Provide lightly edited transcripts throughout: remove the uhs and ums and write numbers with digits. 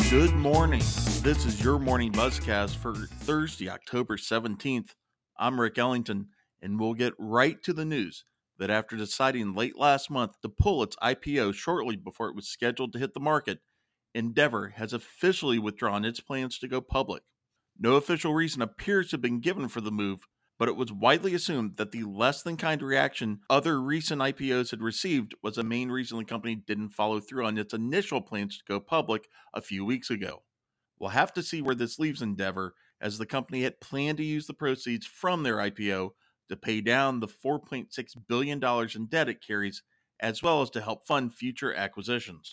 Good morning. This is your morning buzzcast for Thursday, October 17th. I'm Rick Ellington, and we'll get right to the news that after deciding late last month to pull its IPO shortly before it was scheduled to hit the market, Endeavor has officially withdrawn its plans to go public. No official reason appears to have been given for the move, but it was widely assumed that the less-than-kind reaction other recent IPOs had received was a main reason the company didn't follow through on its initial plans to go public a few weeks ago. We'll have to see where this leaves Endeavor, as the company had planned to use the proceeds from their IPO to pay down the $4.6 billion in debt it carries, as well as to help fund future acquisitions.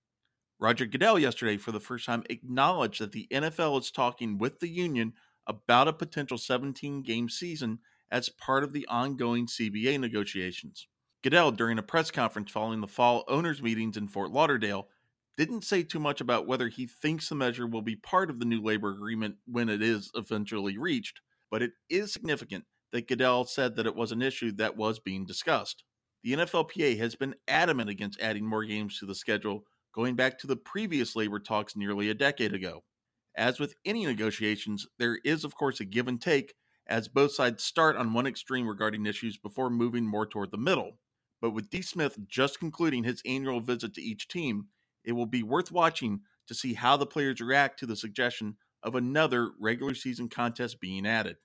Roger Goodell yesterday, for the first time, acknowledged that the NFL is talking with the union about a potential 17-game season as part of the ongoing CBA negotiations. Goodell, during a press conference following the fall owners' meetings in Fort Lauderdale, didn't say too much about whether he thinks the measure will be part of the new labor agreement when it is eventually reached, but it is significant that Goodell said that it was an issue that was being discussed. The NFLPA has been adamant against adding more games to the schedule, going back to the previous labor talks nearly a decade ago. As with any negotiations, there is, of course, a give and take, as both sides start on one extreme regarding issues before moving more toward the middle. But with D. Smith just concluding his annual visit to each team, it will be worth watching to see how the players react to the suggestion of another regular season contest being added.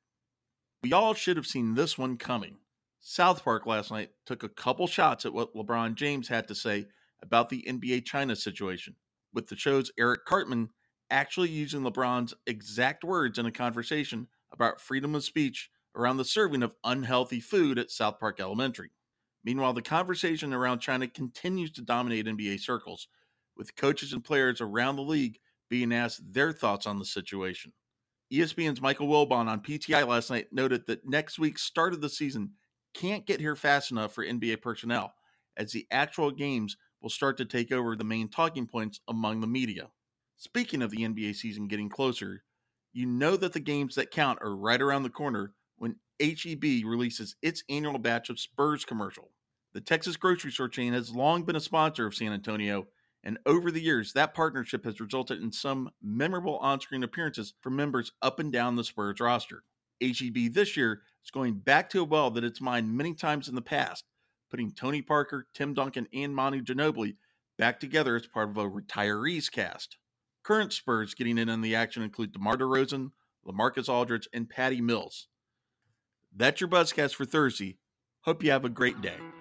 We all should have seen this one coming. South Park last night took a couple shots at what LeBron James had to say about the NBA China situation, with the show's Eric Cartman actually using LeBron's exact words in a conversation about freedom of speech around the serving of unhealthy food at South Park Elementary. Meanwhile, the conversation around China continues to dominate NBA circles, with coaches and players around the league being asked their thoughts on the situation. ESPN's Michael Wilbon on PTI last night noted that next week's start of the season can't get here fast enough for NBA personnel, as the actual games will start to take over the main talking points among the media. Speaking of the NBA season getting closer, you know that the games that count are right around the corner when H-E-B releases its annual batch of Spurs commercial. The Texas grocery store chain has long been a sponsor of San Antonio, and over the years, that partnership has resulted in some memorable on-screen appearances from members up and down the Spurs roster. H-E-B this year is going back to a well that it's mined many times in the past, putting Tony Parker, Tim Duncan, and Manu Ginobili back together as part of a retirees cast. Current Spurs getting in on the action include DeMar DeRozan, LaMarcus Aldridge, and Patty Mills. That's your Buzzcast for Thursday. Hope you have a great day.